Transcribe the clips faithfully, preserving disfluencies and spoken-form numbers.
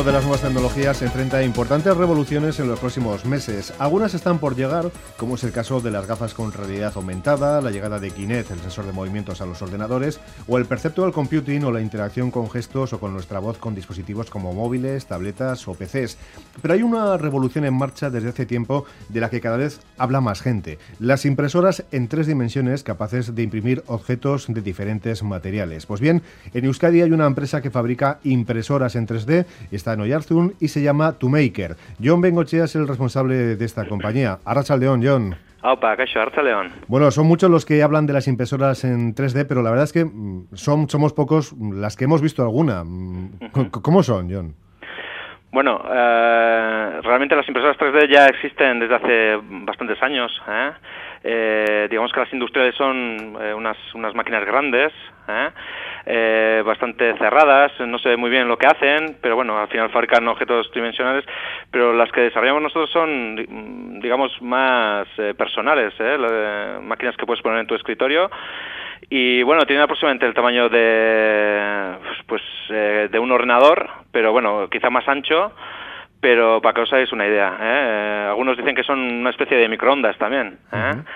de las nuevas tecnologías se enfrenta a importantes revoluciones en los próximos meses. Algunas están por llegar, como es el caso de las gafas con realidad aumentada, la llegada de Kinect, el sensor de movimientos a los ordenadores, o el perceptual computing o la interacción con gestos o con nuestra voz con dispositivos como móviles, tabletas o P Cs. Pero hay una revolución en marcha desde hace tiempo de la que cada vez habla más gente. Las impresoras en tres dimensiones capaces de imprimir objetos de diferentes materiales. Pues bien, en Euskadi hay una empresa que fabrica impresoras en tres D, está en Oiartzun y se llama Tumaker. Jon Bengochea es el responsable de esta compañía. Arratsaldeon, Jon. Opa, caixo, Arratsaldeon. Bueno, son muchos los que hablan de las impresoras en tres D, pero la verdad es que son, somos pocos las que hemos visto alguna. ¿Cómo son, Jon? Bueno, eh, realmente las impresoras tres D ya existen desde hace bastantes años. ¿eh? Eh, digamos que las industriales son eh, unas, unas máquinas grandes, ¿eh? Eh, bastante cerradas, no sé muy bien lo que hacen, pero bueno, al final fabrican objetos tridimensionales, pero las que desarrollamos nosotros son, digamos, más eh, personales, ¿eh? Las, máquinas que puedes poner en tu escritorio. Y bueno, tienen aproximadamente el tamaño de pues eh, de un ordenador, pero bueno, quizá más ancho, pero para que os hagáis una idea, ¿eh? Algunos dicen que son una especie de microondas también, ¿eh? Uh-huh.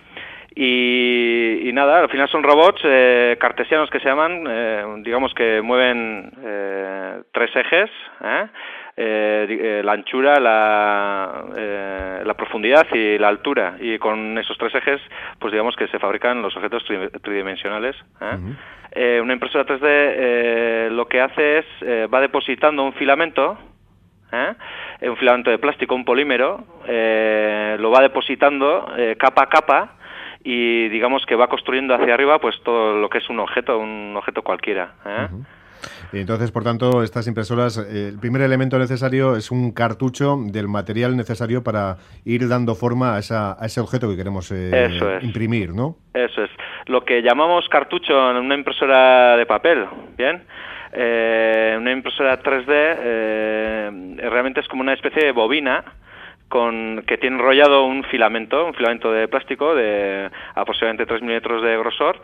y, y nada, al final son robots eh, cartesianos que se llaman, eh, digamos que mueven eh, tres ejes, ¿eh? Eh, eh, la anchura, la, eh, la profundidad y la altura, y con esos tres ejes pues digamos que se fabrican los objetos tri- tridimensionales, ¿eh? Uh-huh. Eh, una impresora tres D eh, lo que hace es eh, va depositando un filamento, ¿eh? un filamento de plástico, un polímero, eh, lo va depositando eh, capa a capa, y digamos que va construyendo hacia arriba pues todo lo que es un objeto, un objeto cualquiera, ¿eh? Uh-huh. Y entonces, por tanto, estas impresoras, eh, el primer elemento necesario es un cartucho del material necesario para ir dando forma a, esa, a ese objeto que queremos eh, Eso es. imprimir, ¿no? Eso es. Lo que llamamos cartucho en una impresora de papel, ¿bien? Eh, una impresora tres D eh, realmente es como una especie de bobina con que tiene enrollado un filamento, un filamento de plástico de aproximadamente tres milímetros de grosor.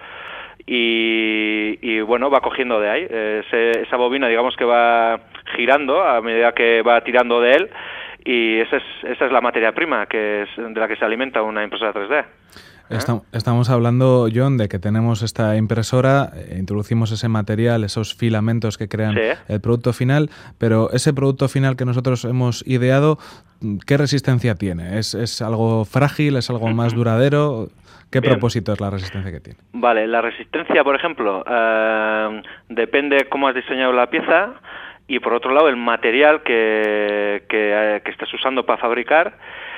Y, y bueno, va cogiendo de ahí. Eh, ese, esa bobina, digamos que va girando a medida que va tirando de él, y esa es, esa es la materia prima que es de la que se alimenta una impresora tres D. ¿Eh? Estamos hablando, Jon, de que tenemos esta impresora, eh, introducimos ese material, esos filamentos que crean sí. el producto final, pero ese producto final que nosotros hemos ideado, ¿qué resistencia tiene? ¿Es, es algo frágil? ¿Es algo más duradero? ¿Qué Bien. propósito es la resistencia que tiene? Vale, la resistencia, por ejemplo, eh, depende cómo has diseñado la pieza, y por otro lado el material que, que, eh, que estás usando para fabricar,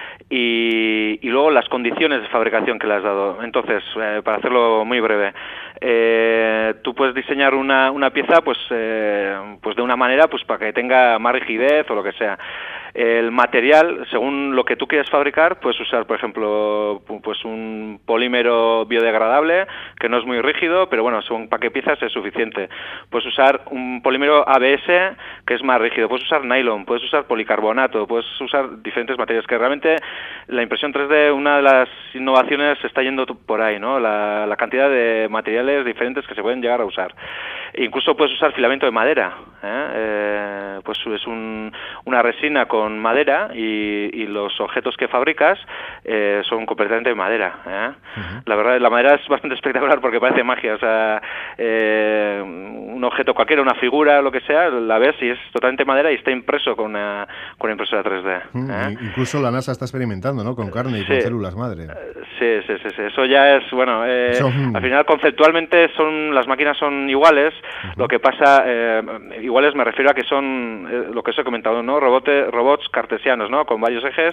y, y luego las condiciones de fabricación que le has dado. Entonces, eh, para hacerlo muy breve, eh, tú puedes diseñar una, una pieza pues, eh, pues de una manera pues para que tenga más rigidez o lo que sea. El material, según lo que tú quieras fabricar, puedes usar, por ejemplo, pues un polímero biodegradable que no es muy rígido, pero bueno, según para qué piezas es suficiente. Puedes usar un polímero A B S que es más rígido, puedes usar nylon, puedes usar policarbonato, puedes usar diferentes materiales, que realmente la impresión tres D, una de las innovaciones está yendo por ahí, ¿no? La, la cantidad de materiales diferentes que se pueden llegar a usar. E incluso puedes usar filamento de madera, ¿eh? Eh, pues es un, una resina con con madera, y, y los objetos que fabricas eh, son completamente de madera, ¿eh? Uh-huh. La verdad, la madera es bastante espectacular porque parece magia, o sea, eh, un objeto cualquiera, una figura, lo que sea, la ves y es totalmente madera y está impreso con una, con una impresora tres D. Uh-huh. ¿eh? Incluso la NASA está experimentando, ¿no? Con carne y sí. con células madre. Sí, sí, sí, sí. Eso ya es, bueno, eh, son... al final conceptualmente son las máquinas son iguales, uh-huh. lo que pasa, eh, iguales me refiero a que son, eh, lo que os he comentado, ¿no? Robote, robots cartesianos, ¿no? Con varios ejes,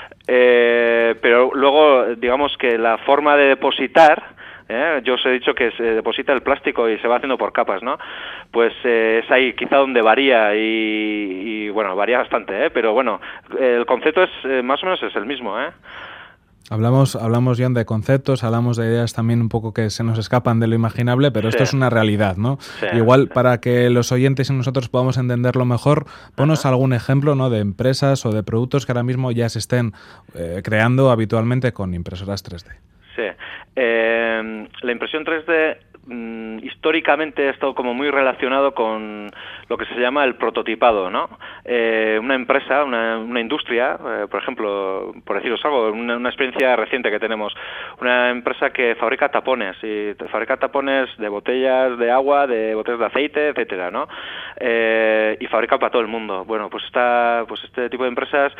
eh, pero luego, digamos que la forma de depositar, ¿eh? yo os he dicho que se deposita el plástico y se va haciendo por capas, ¿no? Pues eh, es ahí quizá donde varía, y, y bueno, varía bastante, ¿eh? Pero bueno, el concepto es eh, más o menos es el mismo, ¿eh? Hablamos, hablamos, Jon, de conceptos, hablamos de ideas también un poco que se nos escapan de lo imaginable, pero sí. esto es una realidad, ¿no? Sí. Igual, para que los oyentes y nosotros podamos entenderlo mejor, ponos Ajá. algún ejemplo, ¿no?, de empresas o de productos que ahora mismo ya se estén eh, creando habitualmente con impresoras tres D. Sí. Eh, la impresión tres D mmm, históricamente ha estado como muy relacionado con lo que se llama el prototipado, ¿no? Eh, una empresa, una, una industria, eh, por ejemplo, por deciros algo, una, una experiencia reciente que tenemos, una empresa que fabrica tapones, y fabrica tapones de botellas de agua, de botellas de aceite, etcétera, ¿no? Eh, y fabrica para todo el mundo. Bueno, pues esta, pues este tipo de empresas,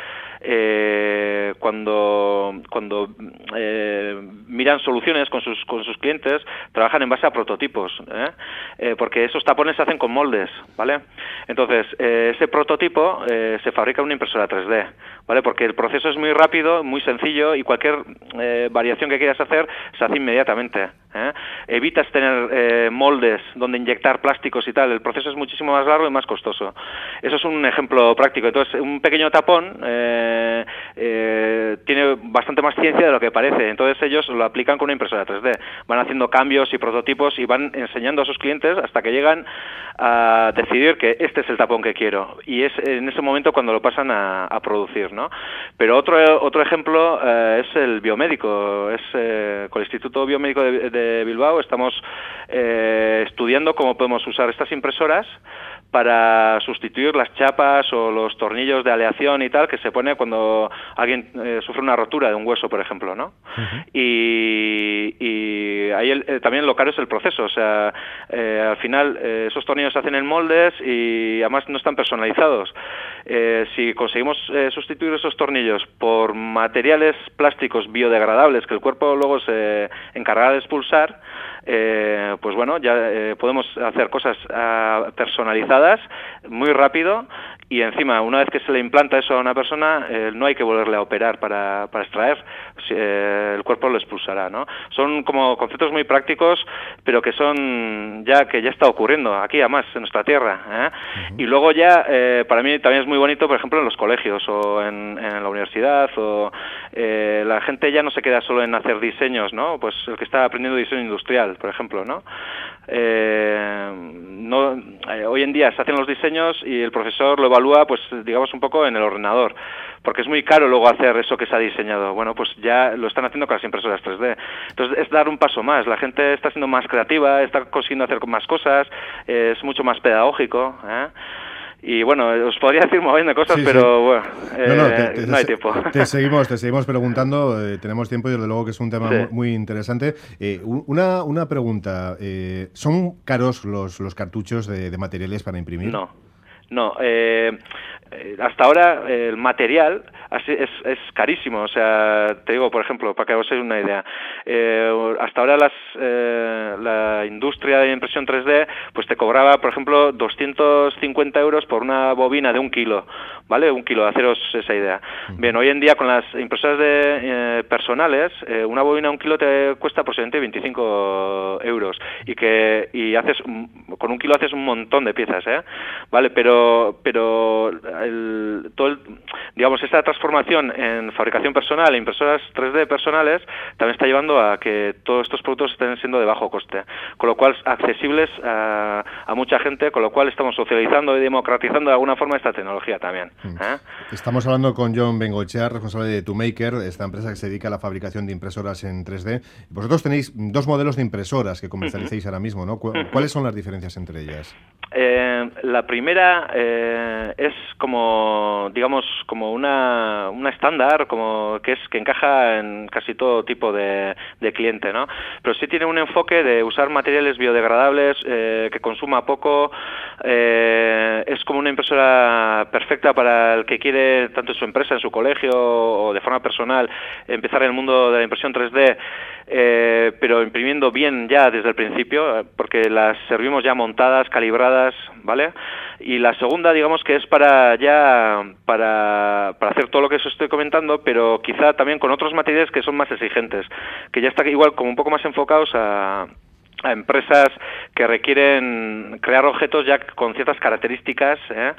eh, cuando cuando eh, miran soluciones con sus con sus clientes, trabajan en base a prototipos, ¿eh? Eh, porque esos tapones se hacen con moldes, ¿vale? Entonces, eh, ese prototipo eh, se fabrica en una impresora tres D, ¿vale? Porque el proceso es muy rápido, muy sencillo, y cualquier eh, variación que quieras hacer se hace inmediatamente, ¿eh? Evitas tener eh, moldes donde inyectar plásticos y tal, el proceso es muchísimo más largo y más costoso. Eso es un ejemplo práctico. Entonces, un pequeño tapón eh, eh, tiene bastante más ciencia de lo que parece, entonces ellos lo aplican con una impresora tres D, van haciendo cambios y prototipos y van enseñando a sus clientes hasta que llegan a decidir que este es el tapón que quiero, y es en ese momento cuando lo pasan a, a producir, ¿no? Pero otro otro ejemplo eh, es el biomédico. Es eh, con el Instituto Biomédico de, de Bilbao estamos eh, estudiando cómo podemos usar estas impresoras para sustituir las chapas o los tornillos de aleación y tal que se pone cuando alguien eh, sufre una rotura de un hueso, por ejemplo, ¿no? Uh-huh. Y, y ahí el, eh, también lo caro es el proceso, o sea, eh, al final eh, esos tornillos se hacen en moldes y además no están personalizados. Eh, si conseguimos eh, sustituir esos tornillos por materiales plásticos biodegradables que el cuerpo luego se encargará de expulsar, eh, pues bueno, ya eh, podemos hacer cosas uh, personalizadas muy rápido, y encima una vez que se le implanta eso a una persona eh, no hay que volverle a operar para, para extraer, eh, el cuerpo lo expulsará, ¿no? Son como conceptos muy prácticos, pero que son ya que ya está ocurriendo aquí además en nuestra tierra, ¿eh? Uh-huh. Y luego ya eh, para mí también es muy bonito, por ejemplo, en los colegios o en, en la universidad, o eh, la gente ya no se queda solo en hacer diseños, ¿no? Pues el que está aprendiendo diseño industrial, por ejemplo, ¿no? Eh, no eh, hoy en día se hacen los diseños y el profesor lo evalúa, pues digamos un poco en el ordenador, porque es muy caro luego hacer eso que se ha diseñado. Bueno, pues ya lo están haciendo con las impresoras tres D. Entonces es dar un paso más, la gente está siendo más creativa, está consiguiendo hacer más cosas, eh, es mucho más pedagógico, ¿eh? Y bueno, os podría decir un montón de cosas, sí, pero sí. bueno, eh, no, no, te, te, no hay tiempo. Te seguimos, te seguimos preguntando, eh, tenemos tiempo y desde luego que es un tema sí. muy, muy interesante. Eh, una, una pregunta, eh, ¿son caros los, los cartuchos de, de materiales para imprimir? No. No, eh, hasta ahora eh, el material es, es carísimo, o sea, te digo, por ejemplo, para que os hagáis una idea, eh, hasta ahora las, eh, la industria de impresión tres D pues te cobraba, por ejemplo, doscientos cincuenta euros por una bobina de un kilo, ¿vale? Un kilo, haceros esa idea. Bien, hoy en día con las impresoras de, eh, personales, eh, una bobina de un kilo te cuesta aproximadamente veinticinco euros, y que y haces con un kilo haces un montón de piezas, ¿eh? ¿Vale? Pero pero el, todo el, digamos, esta transformación en fabricación personal e impresoras tres D personales también está llevando a que todos estos productos estén siendo de bajo coste, con lo cual accesibles a, a mucha gente, con lo cual estamos socializando y democratizando de alguna forma esta tecnología también, ¿eh? Estamos hablando con Jon Bengoechea, responsable de TwoMaker, esta empresa que se dedica a la fabricación de impresoras en tres D. Vosotros tenéis dos modelos de impresoras que comercializáis uh-huh. ahora mismo, ¿no? ¿Cu- uh-huh. ¿Cuáles son las diferencias entre ellas? Eh, la primera eh, es como, digamos, como una, una estándar, como que es que encaja en casi todo tipo de, de cliente, ¿no? Pero sí tiene un enfoque de usar materiales biodegradables, eh, que consuma poco, eh, es como una impresora perfecta para el que quiere, tanto en su empresa, en su colegio o de forma personal, empezar en el mundo de la impresión tres D, eh, pero imprimiendo bien ya desde el principio, porque las servimos ya montadas, calibradas, ¿vale? Y la segunda, digamos que es para ya para, para hacer todo lo que os estoy comentando, pero quizá también con otros materiales que son más exigentes, que ya está igual como un poco más enfocados a a empresas que requieren crear objetos ya con ciertas características, ¿eh?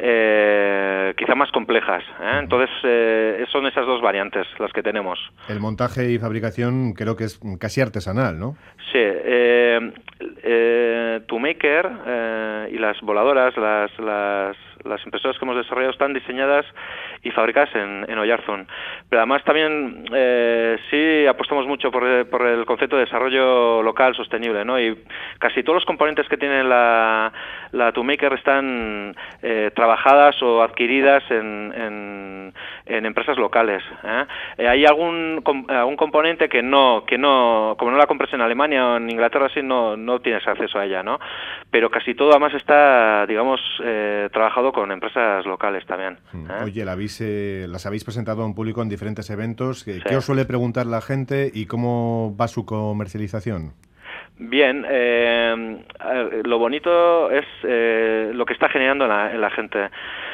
Eh, quizá más complejas, ¿eh? Entonces eh, son esas dos variantes las que tenemos. El montaje y fabricación creo que es casi artesanal, ¿no? Sí, eh, eh, TwoMaker eh, y las voladoras, las, las, las impresoras que hemos desarrollado están diseñadas y fabricadas en, en Oyarzún. Pero además también eh, sí apostamos mucho por, por el concepto de desarrollo local sostenible. disponible, ¿no? Y casi todos los componentes que tiene la, la Toolmaker están eh, trabajadas o adquiridas en, en, en empresas locales, ¿eh? Eh, hay algún algún componente que no, que no, como no la compras en Alemania o en Inglaterra, así no, no tienes acceso a ella, ¿no? Pero casi todo además está, digamos, eh, trabajado con empresas locales también, ¿eh? Oye, la habéis, eh, las habéis presentado a un público en diferentes eventos. ¿Qué, sí. ¿Qué os suele preguntar la gente y cómo va su comercialización? Bien, eh, lo bonito es eh, lo que está generando en la, en la gente.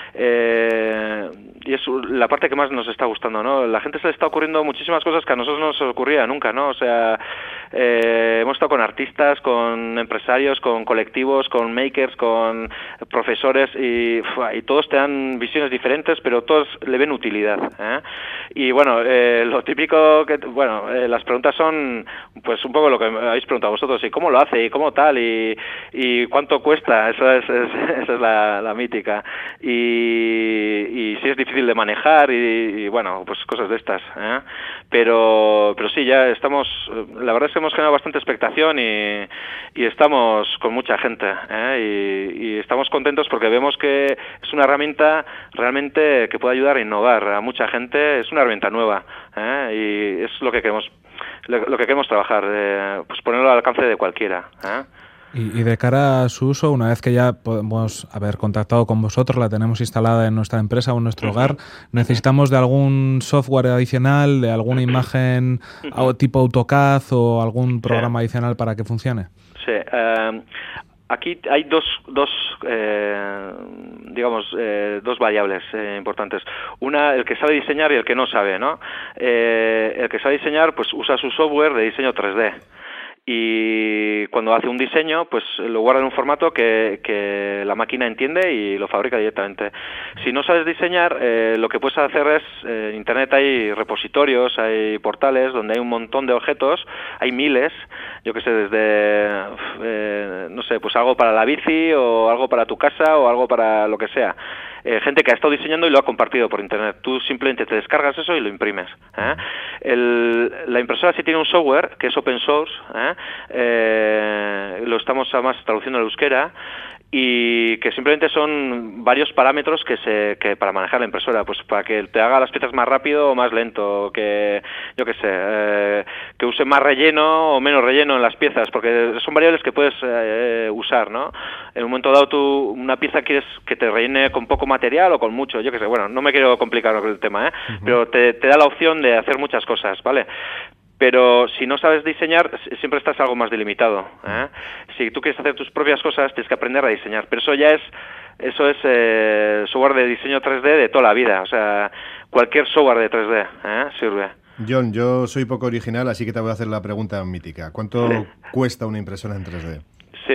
Eh, y es la parte que más nos está gustando, ¿no? La gente se le está ocurriendo muchísimas cosas que a nosotros no nos ocurría nunca, ¿no? O sea, eh, hemos estado con artistas, con empresarios, con colectivos, con makers, con profesores y, y todos te dan visiones diferentes, pero todos le ven utilidad, ¿eh? Y bueno, eh, lo típico que, bueno, eh, las preguntas son, pues un poco lo que habéis preguntado vosotros, y cómo lo hace, y cómo tal, y, y cuánto cuesta, eso es, es, esa es la, la mítica. Y Y, y si es difícil de manejar y, y bueno, pues cosas de estas, ¿eh? Pero pero sí, ya estamos, la verdad es que hemos generado bastante expectación y, y estamos con mucha gente, ¿eh? Y, y estamos contentos porque vemos que es una herramienta realmente que puede ayudar a innovar a mucha gente, es una herramienta nueva, ¿eh? Y es lo que queremos, lo, lo que queremos trabajar, eh, pues ponerlo al alcance de cualquiera, ¿eh? Y, y de cara a su uso, una vez que ya podemos haber contactado con vosotros, la tenemos instalada en nuestra empresa o en nuestro hogar, ¿necesitamos de algún software adicional, de alguna imagen tipo AutoCAD o algún programa sí. adicional para que funcione? Sí, eh, aquí hay dos, dos eh, digamos, eh, dos variables eh, importantes. Una, el que sabe diseñar y el que no sabe, ¿no? Eh, el que sabe diseñar, pues usa su software de diseño tres D. Y cuando hace un diseño, pues lo guarda en un formato que, que la máquina entiende y lo fabrica directamente. Si no sabes diseñar, eh, lo que puedes hacer es, eh, en Internet hay repositorios, hay portales donde hay un montón de objetos, hay miles, yo que sé, desde, eh, no sé, pues algo para la bici o algo para tu casa o algo para lo que sea. Eh, gente que ha estado diseñando y lo ha compartido por Internet. Tú simplemente te descargas eso y lo imprimes, ¿eh? El, la impresora sí tiene un software que es open source, ¿eh? Eh, lo estamos además traduciendo al euskera, y que simplemente son varios parámetros que se que para manejar la impresora, pues para que te haga las piezas más rápido o más lento, que yo qué sé, eh, que use más relleno o menos relleno en las piezas, porque son variables que puedes eh, usar, ¿no? En un momento dado tú una pieza quieres que te rellene con poco material o con mucho, yo qué sé, bueno, no me quiero complicar con el tema, ¿eh? Uh-huh. Pero te, te da la opción de hacer muchas cosas, ¿vale? Pero si no sabes diseñar, siempre estás algo más delimitado, ¿eh? Si tú quieres hacer tus propias cosas, tienes que aprender a diseñar. Pero eso ya es, eso es eh, software de diseño tres D de toda la vida. O sea, cualquier software de tres D, ¿eh? sirve. John, yo soy poco original, así que te voy a hacer la pregunta mítica. ¿Cuánto sí. cuesta una impresora en tres D? Sí,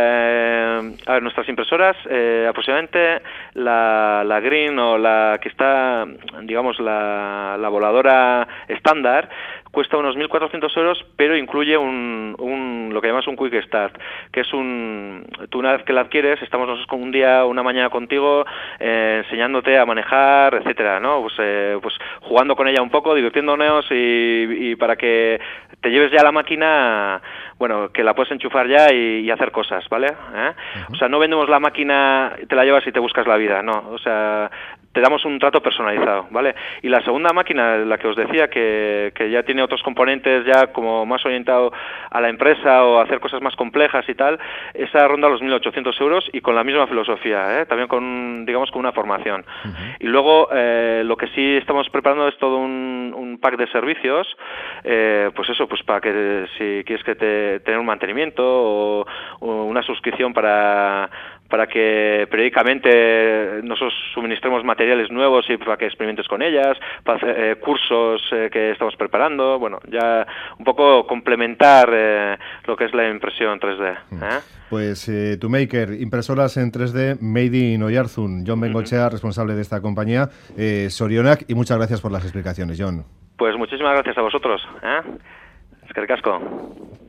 eh, a ver, nuestras impresoras, eh, aproximadamente la, la Green o la que está, digamos, la, la voladora estándar, cuesta unos mil cuatrocientos euros, pero incluye un, un lo que llamamos un Quick Start, que es un... Tú una vez que la adquieres, estamos nosotros con un día, una mañana contigo, eh, enseñándote a manejar, etcétera, ¿no? Pues, eh, pues jugando con ella un poco, divirtiéndonos y, y para que te lleves ya la máquina, bueno, que la puedes enchufar ya y, y hacer cosas, ¿vale? ¿Eh? Uh-huh. O sea, no vendemos la máquina, te la llevas y te buscas la vida, no, o sea, te damos un trato personalizado, ¿vale? Y la segunda máquina, la que os decía, que, que ya tiene otros componentes ya como más orientado a la empresa o a hacer cosas más complejas y tal, esa ronda los mil ochocientos euros y con la misma filosofía, ¿eh? También con, digamos, con una formación. Uh-huh. Y luego, eh, lo que sí estamos preparando es todo un, un pack de servicios, eh, pues eso, pues para que si quieres que te, tener un mantenimiento o, o una suscripción para... para que periódicamente nosotros suministremos materiales nuevos y para que experimentes con ellas, para hacer eh, cursos eh, que estamos preparando, bueno, ya un poco complementar eh, lo que es la impresión tres D. ¿eh? Pues eh, Toolmaker, impresoras en tres D, Made in Oyarzun. John Bengoechea, uh-huh. responsable de esta compañía, eh, Sorionak, y muchas gracias por las explicaciones, John. Pues muchísimas gracias a vosotros. ¿eh? Eskerrik asko.